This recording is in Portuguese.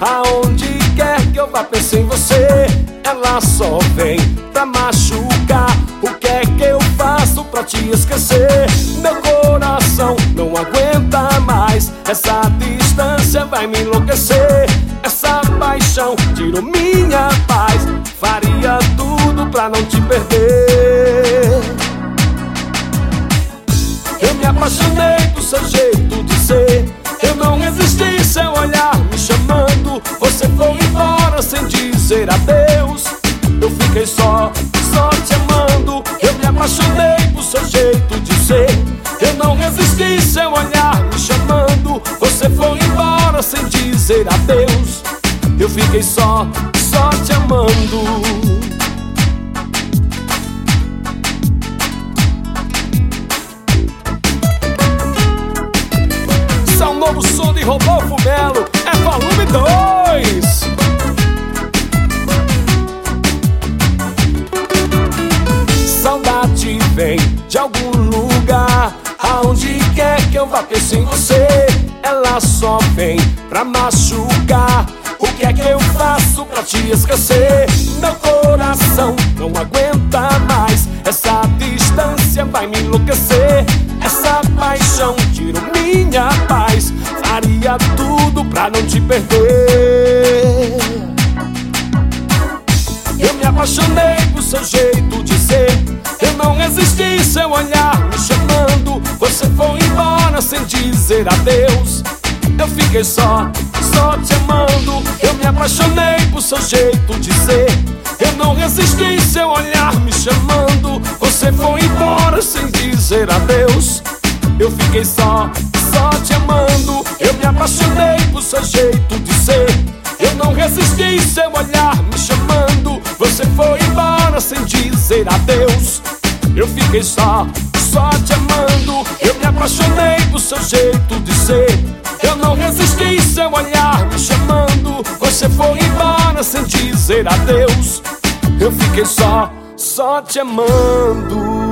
Aonde quer que eu vá, penso em você. Ela só vem pra machucar. O que é que eu faço pra te esquecer? Meu coração não aguenta mais. Essa distância vai me enlouquecer. Essa paixão tirou minha paz. Faria tudo pra não te perder. Eu me apaixonei por seu jeito de ser. Eu não resisti, seu olhar me chamando. Você foi embora sem dizer adeus. Eu fiquei só te amando. Eu me apaixonei por seu jeito de ser. Eu não resisti, seu olhar me chamando. Você foi embora sem dizer adeus. Eu fiquei só te amando. O novo som de Rodolfo Melo é volume 2. Saudade vem de algum lugar. Aonde quer que eu vá, penso em você. Ela só vem pra machucar. O que é que eu faço pra te esquecer? Meu coração não aguenta mais. Essa distância vai me enlouquecer. Essa paixão tirou minha paz. Faria tudo pra não te perder. Eu me apaixonei por seu jeito de ser. Eu não resisti, seu olhar me chamando. Você foi embora sem dizer adeus. Eu fiquei só te amando. Eu me apaixonei por seu jeito de ser. Eu não resisti, seu olhar me chamando. Você foi embora sem dizer adeus. Eu fiquei só te amando. Eu me apaixonei por seu jeito de ser. Eu não resisti, seu olhar me chamando. Você foi embora sem dizer adeus. Eu fiquei só te amando. Eu me apaixonei por seu jeito de ser. Eu não resisti, seu olhar me chamando. Você foi embora sem dizer adeus. Eu fiquei só te amando.